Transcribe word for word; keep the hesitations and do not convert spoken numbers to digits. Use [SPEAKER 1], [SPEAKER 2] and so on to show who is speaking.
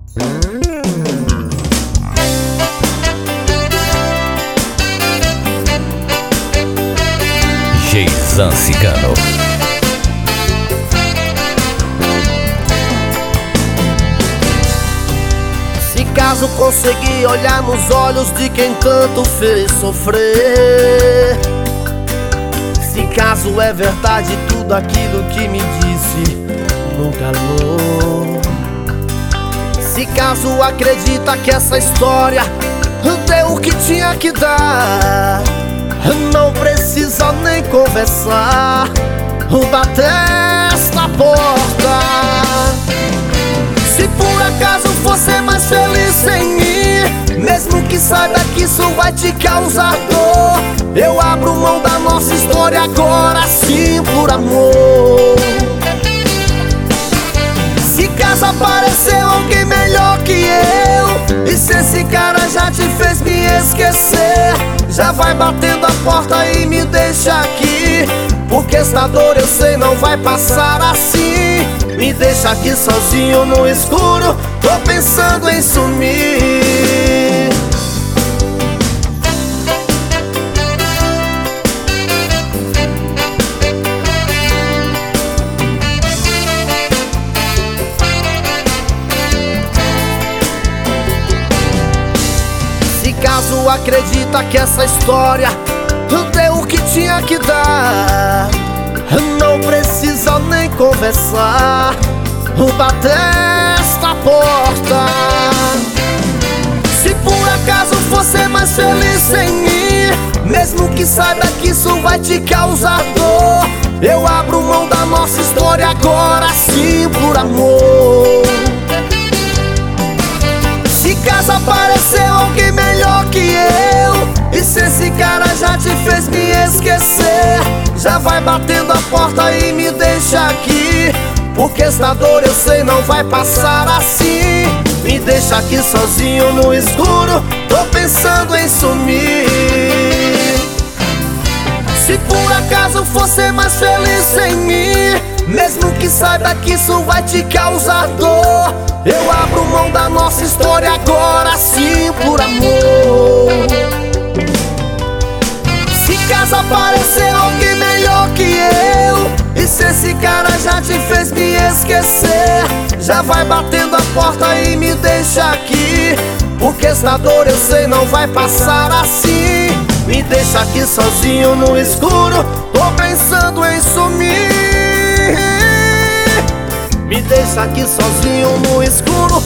[SPEAKER 1] Geizan Cigano.
[SPEAKER 2] Se caso conseguir olhar nos olhos de quem tanto fez sofrer, se caso é verdade tudo aquilo que me disse no calor, se caso acredita que essa história deu o que tinha que dar, não precisa nem conversar, bater esta porta. Se por acaso for ser mais feliz sem mim, mesmo que saiba que isso vai te causar dor, eu abro mão da nossa história agora sim por amor. Se caso aparecer alguém melhor que eu, e se esse cara já te fez me esquecer, já vai batendo a porta e me deixa aqui, porque esta dor eu sei não vai passar assim. Me deixa aqui sozinho no escuro, tô pensando em sumir. Se caso acredita que essa história deu o que tinha que dar, não precisa nem conversar, bater esta porta. Se por acaso for ser mais feliz sem mim, mesmo que saiba que isso vai te causar dor, eu abro mão da nossa história agora sim por amor. Se caso aparecer alguém melhor que eu, e se esse cara já te fez me esquecer, já vai batendo a porta e me deixa aqui, porque esta dor eu sei não vai passar assim. Me deixa aqui sozinho no escuro, tô pensando em sumir. Se por acaso for ser mais feliz sem mim, mesmo que saiba que isso vai te causar dor, eu abro mão da nossa história agora sim por amor. Se caso aparecer alguém melhor que eu, e se esse cara já te fez me esquecer, já vai batendo a porta e me deixa aqui, porque esta dor eu sei não vai passar assim. Me deixa aqui sozinho no escuro, tô pensando em sumir. Me deixa aqui sozinho no escuro,